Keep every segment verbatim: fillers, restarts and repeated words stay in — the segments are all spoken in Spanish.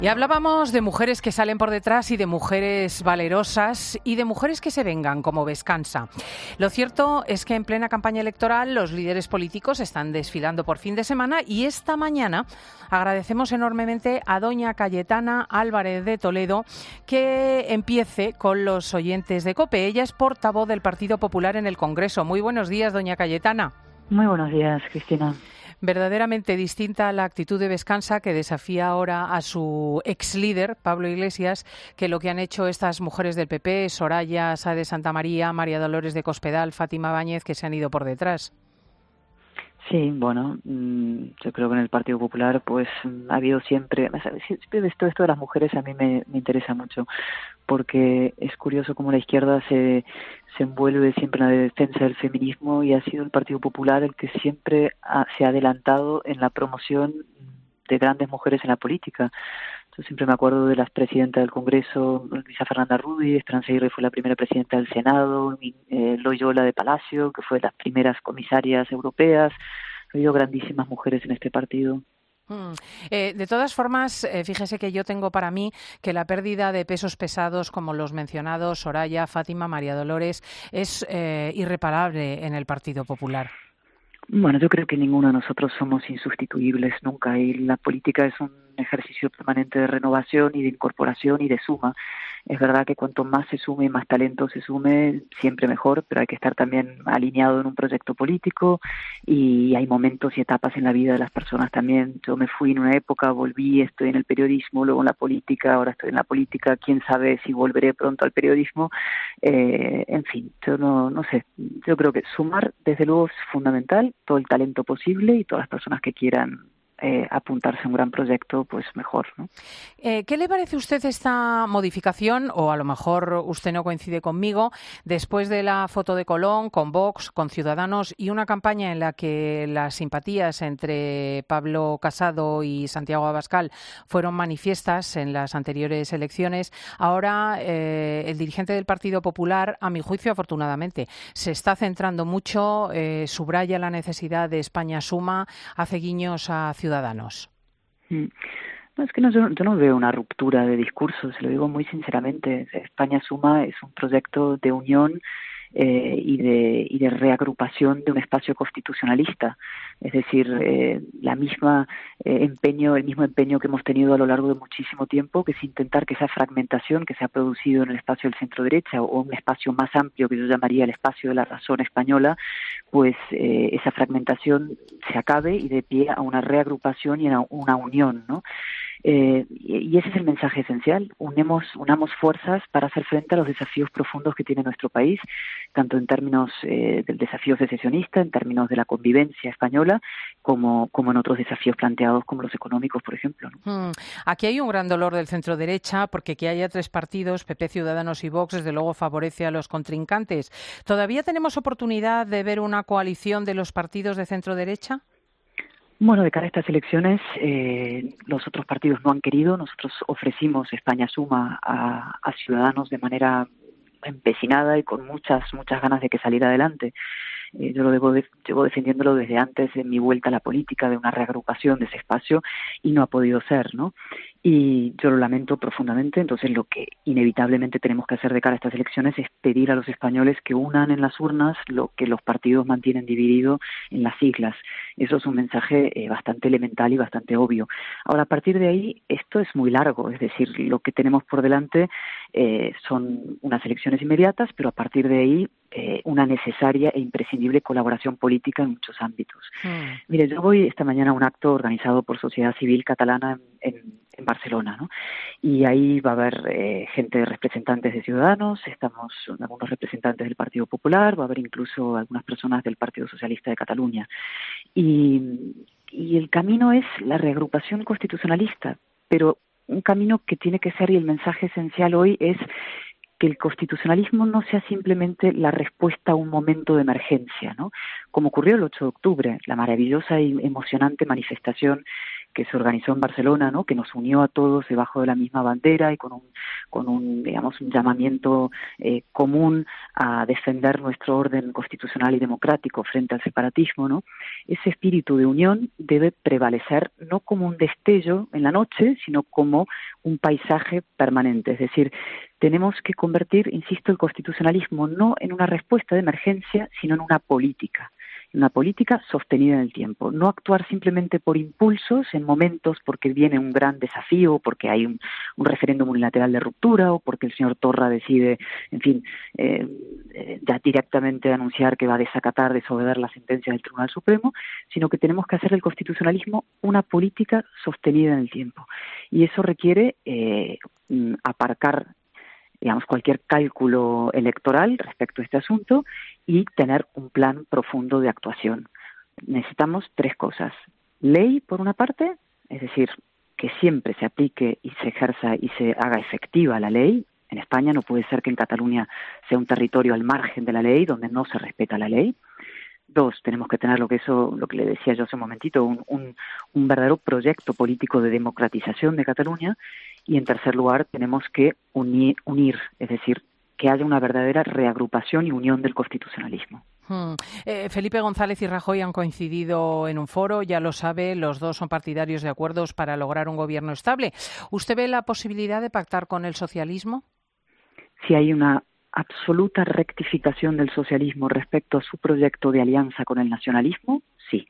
Y hablábamos de mujeres que salen por detrás y de mujeres valerosas y de mujeres que se vengan, como Vescansa. Lo cierto es que en plena campaña electoral los líderes políticos están desfilando por fin de semana y esta mañana agradecemos enormemente a doña Cayetana Álvarez de Toledo que empiece con los oyentes de COPE. Ella es portavoz del Partido Popular en el Congreso. Muy buenos días, doña Cayetana. Muy buenos días, Cristina. Verdaderamente distinta a la actitud de Vescansa, que desafía ahora a su ex líder, Pablo Iglesias, que lo que han hecho estas mujeres del P P, Soraya Sá de Santamaría, María Dolores de Cospedal, Fátima Báñez, que se han ido por detrás. Sí, bueno, yo creo que en el Partido Popular pues ha habido siempre, siempre esto, esto de las mujeres a mí me, me interesa mucho, porque es curioso cómo la izquierda se, se envuelve siempre en la defensa del feminismo y ha sido el Partido Popular el que siempre ha, se ha adelantado en la promoción de grandes mujeres en la política. Yo siempre me acuerdo de las presidentas del Congreso, Luisa Fernanda Rudi, Esperanza Aguirre fue la primera presidenta del Senado, eh, Loyola de Palacio, que fue de las primeras comisarias europeas. Ha habido grandísimas mujeres en este partido. Mm. Eh, de todas formas, eh, fíjese que yo tengo para mí que la pérdida de pesos pesados como los mencionados, Soraya, Fátima, María Dolores, es eh, irreparable en el Partido Popular. Bueno, yo creo que ninguno de nosotros somos insustituibles nunca y la política es un ejercicio permanente de renovación y de incorporación y de suma. Es verdad que cuanto más se sume, más talento se sume, siempre mejor, pero hay que estar también alineado en un proyecto político y hay momentos y etapas en la vida de las personas también. Yo me fui en una época, volví, estoy en el periodismo, luego en la política, ahora estoy en la política, quién sabe si volveré pronto al periodismo. Eh, en fin, yo no, no sé, yo creo que sumar desde luego es fundamental, todo el talento posible y todas las personas que quieran Eh, apuntarse a un gran proyecto, pues mejor, ¿no? Eh, ¿Qué le parece a usted esta modificación, o a lo mejor usted no coincide conmigo, después de la foto de Colón con Vox, con Ciudadanos y una campaña en la que las simpatías entre Pablo Casado y Santiago Abascal fueron manifiestas en las anteriores elecciones? Ahora eh, el dirigente del Partido Popular, a mi juicio afortunadamente, se está centrando mucho, eh, subraya la necesidad de España Suma, hace guiños a Ciudadanos. Ciudadanos. No, es que no, yo, yo no veo una ruptura de discurso, se lo digo muy sinceramente. España Suma es un proyecto de unión eh, y, de, y de reagrupación de un espacio constitucionalista. Es decir, eh, la misma eh, empeño, el mismo empeño que hemos tenido a lo largo de muchísimo tiempo, que es intentar que esa fragmentación que se ha producido en el espacio del centro-derecha o un espacio más amplio que yo llamaría el espacio de la razón española, pues eh, esa fragmentación se acabe y dé pie a una reagrupación y a una unión, ¿no? Eh, y ese es el mensaje esencial. Unemos, unamos fuerzas para hacer frente a los desafíos profundos que tiene nuestro país, tanto en términos eh, del desafío secesionista, en términos de la convivencia española, como, como en otros desafíos planteados como los económicos, por ejemplo, ¿no? Hmm. Aquí hay un gran dolor del centro derecha, porque que haya tres partidos, P P, Ciudadanos y Vox, desde luego favorece a los contrincantes. ¿Todavía tenemos oportunidad de ver una coalición de los partidos de centro derecha? Bueno, de cara a estas elecciones, eh, los otros partidos no han querido. Nosotros ofrecimos España Suma a, a Ciudadanos de manera empecinada y con muchas, muchas ganas de que saliera adelante. Eh, yo lo debo de, llevo defendiéndolo desde antes de mi vuelta a la política, de una reagrupación de ese espacio, y no ha podido ser, ¿no? Y yo lo lamento profundamente. Entonces lo que inevitablemente tenemos que hacer de cara a estas elecciones es pedir a los españoles que unan en las urnas lo que los partidos mantienen dividido en las siglas. Eso es un mensaje eh, bastante elemental y bastante obvio. Ahora, a partir de ahí, esto es muy largo, es decir, lo que tenemos por delante eh, son unas elecciones inmediatas, pero a partir de ahí eh, una necesaria e imprescindible colaboración política en muchos ámbitos. Mm. Mire, yo voy esta mañana a un acto organizado por Sociedad Civil Catalana en, en, en Barcelona, ¿no? Y ahí va a haber eh, gente, representantes de Ciudadanos, estamos algunos representantes del Partido Popular, va a haber incluso algunas personas del Partido Socialista de Cataluña. Y, y el camino es la reagrupación constitucionalista, pero un camino que tiene que ser, y el mensaje esencial hoy es que el constitucionalismo no sea simplemente la respuesta a un momento de emergencia, ¿no? Como ocurrió el ocho de octubre, la maravillosa y emocionante manifestación que se organizó en Barcelona, ¿no? Que nos unió a todos debajo de la misma bandera y con un, con un digamos, un llamamiento eh, común a defender nuestro orden constitucional y democrático frente al separatismo, ¿no? Ese espíritu de unión debe prevalecer no como un destello en la noche, sino como un paisaje permanente. Es decir, tenemos que convertir, insisto, el constitucionalismo no en una respuesta de emergencia, sino en una política. Una política sostenida en el tiempo, no actuar simplemente por impulsos en momentos porque viene un gran desafío, porque hay un, un referéndum unilateral de ruptura o porque el señor Torra decide, en fin, eh, eh, ya directamente anunciar que va a desacatar, desobedecer la sentencia del Tribunal Supremo, sino que tenemos que hacer del constitucionalismo una política sostenida en el tiempo. Y eso requiere eh, aparcar digamos, cualquier cálculo electoral respecto a este asunto y tener un plan profundo de actuación. Necesitamos tres cosas. Ley, por una parte, es decir, que siempre se aplique y se ejerza y se haga efectiva la ley. En España no puede ser que en Cataluña sea un territorio al margen de la ley, donde no se respeta la ley. Dos, tenemos que tener lo que eso, lo que le decía yo hace un momentito, un, un, un verdadero proyecto político de democratización de Cataluña. Y en tercer lugar, tenemos que unir, unir, es decir, que haya una verdadera reagrupación y unión del constitucionalismo. Hmm. Eh, Felipe González y Rajoy han coincidido en un foro, ya lo sabe, los dos son partidarios de acuerdos para lograr un gobierno estable. ¿Usted ve la posibilidad de pactar con el socialismo? Si hay una absoluta rectificación del socialismo respecto a su proyecto de alianza con el nacionalismo, sí.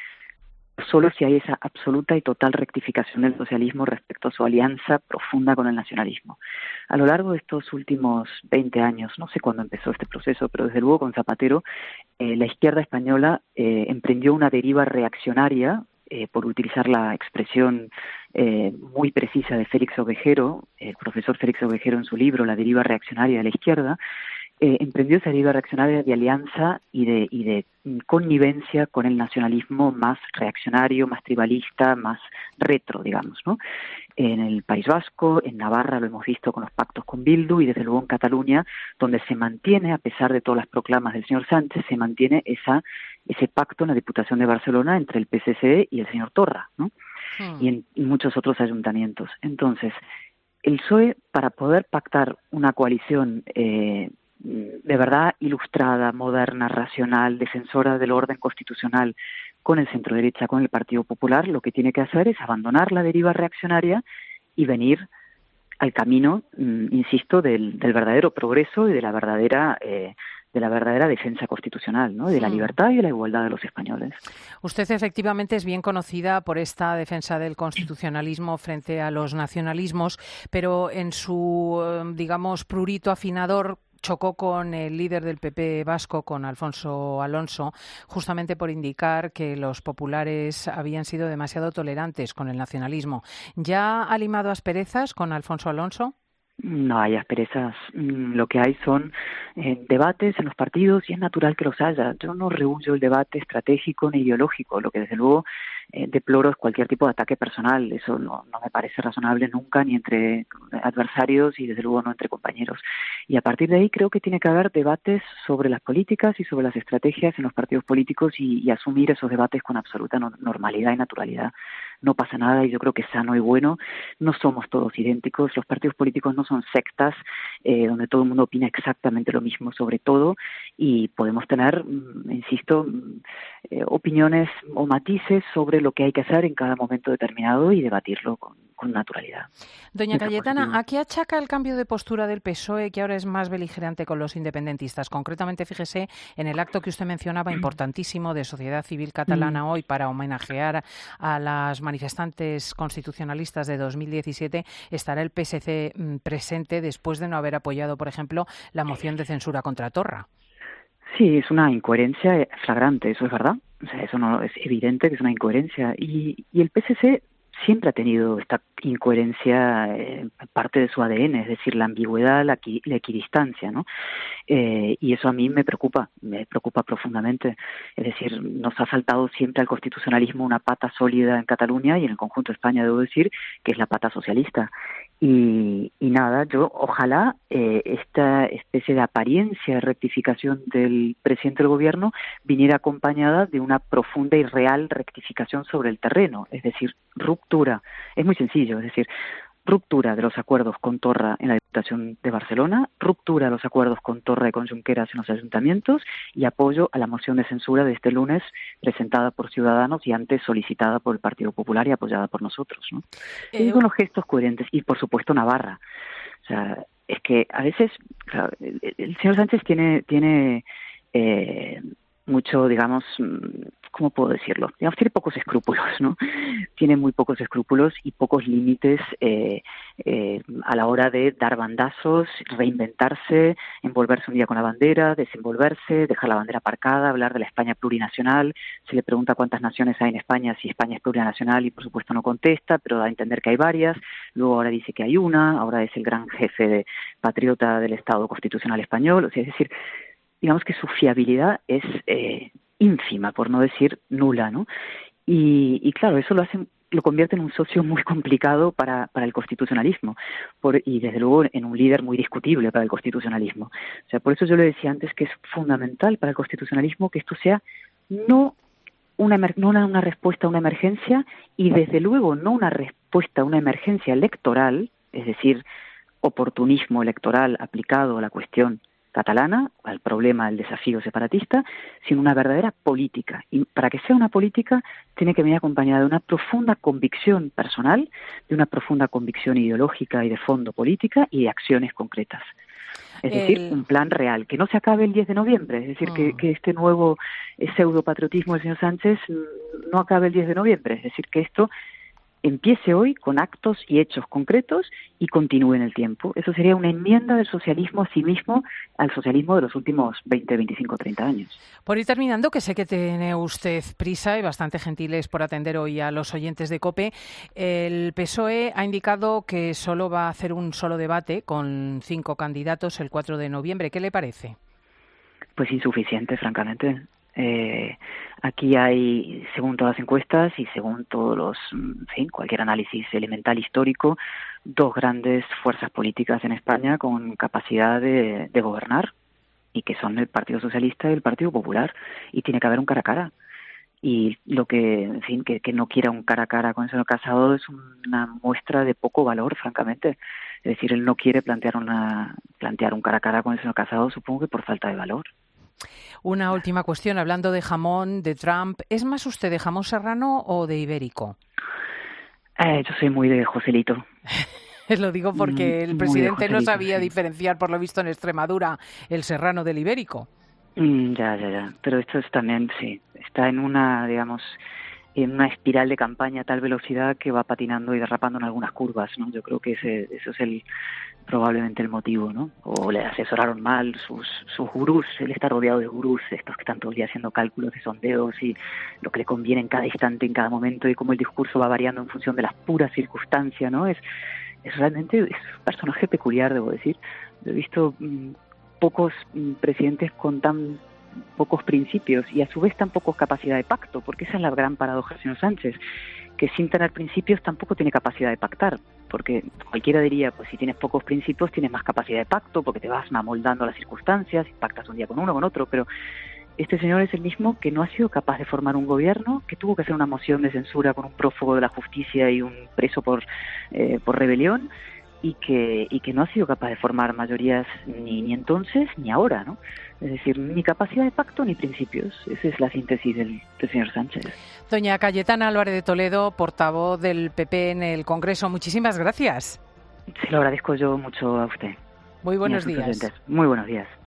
Solo si hay esa absoluta y total rectificación del socialismo respecto a su alianza profunda con el nacionalismo. A lo largo de estos últimos veinte años, no sé cuándo empezó este proceso, pero desde luego con Zapatero, eh, la izquierda española eh, emprendió una deriva reaccionaria, eh, por utilizar la expresión eh, muy precisa de Félix Ovejero, el profesor Félix Ovejero en su libro La deriva reaccionaria de la izquierda, Eh, emprendió esa deriva reaccionaria de alianza y de, y de connivencia con el nacionalismo más reaccionario, más tribalista, más retro, digamos, ¿no? En el País Vasco, en Navarra lo hemos visto con los pactos con Bildu y desde luego en Cataluña, donde se mantiene, a pesar de todas las proclamas del señor Sánchez, se mantiene esa ese pacto en la Diputación de Barcelona entre el P S C E y el señor Torra, ¿no? Hmm. Y en y muchos otros ayuntamientos. Entonces, el P S O E, para poder pactar una coalición eh, de verdad ilustrada, moderna, racional, defensora del orden constitucional con el centro-derecha, con el Partido Popular, lo que tiene que hacer es abandonar la deriva reaccionaria y venir al camino, insisto, del, del verdadero progreso y de la verdadera eh, de la verdadera defensa constitucional, ¿no? De la libertad y de la igualdad de los españoles. Usted efectivamente es bien conocida por esta defensa del constitucionalismo frente a los nacionalismos, pero en su, digamos, prurito afinador chocó con el líder del P P vasco, con Alfonso Alonso, justamente por indicar que los populares habían sido demasiado tolerantes con el nacionalismo. ¿Ya ha limado asperezas con Alfonso Alonso? No hay asperezas. Lo que hay son eh, debates en los partidos y es natural que los haya. Yo no rehuyo el debate estratégico ni ideológico. Lo que desde luego eh, deploro es cualquier tipo de ataque personal. Eso no, no me parece razonable nunca, ni entre adversarios y desde luego no entre compañeros. Y a partir de ahí creo que tiene que haber debates sobre las políticas y sobre las estrategias en los partidos políticos y, y asumir esos debates con absoluta no, normalidad y naturalidad. No pasa nada y yo creo que es sano y bueno. No somos todos idénticos. Los partidos políticos no son sectas eh, donde todo el mundo opina exactamente lo mismo sobre todo y podemos tener, insisto, eh, opiniones o matices sobre lo que hay que hacer en cada momento determinado y debatirlo con, con naturalidad. Doña Cayetana, ¿a qué achaca el cambio de postura del P S O E, que ahora es más beligerante con los independentistas? Concretamente, fíjese en el acto que usted mencionaba, importantísimo, de Sociedad Civil Catalana hoy para homenajear a las manifestantes constitucionalistas de dos mil diecisiete, estará el P S C presente después de no haber apoyado, por ejemplo, la moción de censura contra Torra. Sí, es una incoherencia flagrante, eso es verdad. O sea, eso no es evidente que es una incoherencia. Y, y el P S C siempre ha tenido esta incoherencia eh, parte de su A D N, es decir, la ambigüedad, la, la equidistancia, ¿no? Eh, y eso a mí me preocupa, me preocupa profundamente. Es decir, nos ha faltado siempre al constitucionalismo una pata sólida en Cataluña y en el conjunto de España, debo decir, que es la pata socialista. Y, y nada, yo ojalá eh, esta especie de apariencia de rectificación del presidente del gobierno viniera acompañada de una profunda y real rectificación sobre el terreno, es decir, ruptura. Es muy sencillo, es decir, ruptura de los acuerdos con Torra en la Diputación de Barcelona, ruptura de los acuerdos con Torra y con Junqueras en los ayuntamientos y apoyo a la moción de censura de este lunes presentada por Ciudadanos y antes solicitada por el Partido Popular y apoyada por nosotros, ¿no? Eh, Esos son los gestos coherentes y, por supuesto, Navarra. O sea, es que a veces o sea, el, el señor Sánchez tiene tiene eh, mucho, digamos, ¿cómo puedo decirlo? Digamos, tiene pocos escrúpulos, ¿no? Tiene muy pocos escrúpulos y pocos límites eh, eh, a la hora de dar bandazos, reinventarse, envolverse un día con la bandera, desenvolverse, dejar la bandera aparcada, hablar de la España plurinacional. Se le pregunta cuántas naciones hay en España, si España es plurinacional y por supuesto no contesta, pero da a entender que hay varias. Luego ahora dice que hay una, ahora es el gran jefe de patriota del Estado Constitucional Español. O sea, es decir, digamos que su fiabilidad es eh, ínfima, por no decir nula, ¿no? Y, y claro, eso lo hace, lo convierte en un socio muy complicado para, para el constitucionalismo por, y desde luego en un líder muy discutible para el constitucionalismo. O sea, por eso yo le decía antes que es fundamental para el constitucionalismo que esto sea no una, no una, una respuesta a una emergencia y desde luego no una respuesta a una emergencia electoral, es decir, oportunismo electoral aplicado a la cuestión catalana, al problema del desafío separatista, sino una verdadera política. Y para que sea una política, tiene que venir acompañada de una profunda convicción personal, de una profunda convicción ideológica y de fondo política y de acciones concretas. Es el... decir, un plan real, que no se acabe el diez de noviembre, es decir, mm. que, que este nuevo eh, pseudopatriotismo del señor Sánchez no acabe el diez de noviembre, es decir, que esto empiece hoy con actos y hechos concretos y continúe en el tiempo. Eso sería una enmienda del socialismo a sí mismo al socialismo de los últimos veinte, veinticinco, treinta años. Por ir terminando, que sé que tiene usted prisa y bastante gentiles por atender hoy a los oyentes de COPE, el P S O E ha indicado que solo va a hacer un solo debate con cinco candidatos el cuatro de noviembre. ¿Qué le parece? Pues insuficiente, francamente. Eh, aquí hay, según todas las encuestas y según todos los, en fin, cualquier análisis elemental histórico, dos grandes fuerzas políticas en España con capacidad de, de gobernar y que son el Partido Socialista y el Partido Popular, y tiene que haber un cara a cara. Y lo que, en fin, que, que no quiera un cara a cara con el señor Casado es una muestra de poco valor, francamente. Es decir, él no quiere plantear una plantear un cara a cara con el señor Casado, supongo que por falta de valor. Una última cuestión, hablando de jamón, de Trump, ¿es más usted de jamón serrano o de ibérico? Eh, yo soy muy de Joselito. Lo digo porque el presidente no sabía sí. diferenciar, por lo visto, en Extremadura, el serrano del ibérico. Mm, ya, ya, ya. Pero esto es también, sí, está en una, digamos, en una espiral de campaña a tal velocidad que va patinando y derrapando en algunas curvas, ¿no? Yo creo que ese, eso es el probablemente el motivo, ¿no? O le asesoraron mal sus, sus gurús, él está rodeado de gurús, estos que están todo el día haciendo cálculos de sondeos y lo que le conviene en cada instante, en cada momento, y cómo el discurso va variando en función de las puras circunstancias, ¿no? Es, es realmente es un personaje peculiar, debo decir. He visto mmm, pocos mmm, presidentes con tan pocos principios y a su vez tan pocos capacidad de pacto, porque esa es la gran paradoja del señor Sánchez, que sin tener principios tampoco tiene capacidad de pactar, porque cualquiera diría, pues si tienes pocos principios tienes más capacidad de pacto, porque te vas amoldando a las circunstancias, y pactas un día con uno, con otro, pero este señor es el mismo que no ha sido capaz de formar un gobierno, que tuvo que hacer una moción de censura con un prófugo de la justicia y un preso por, eh, por rebelión, y que y que no ha sido capaz de formar mayorías ni, ni entonces ni ahora, ¿no? Es decir, ni capacidad de pacto ni principios. Esa es la síntesis del, del señor Sánchez. Doña Cayetana Álvarez de Toledo, portavoz del P P en el Congreso, muchísimas gracias. Se lo agradezco yo mucho a usted. Muy buenos días. Muy buenos días.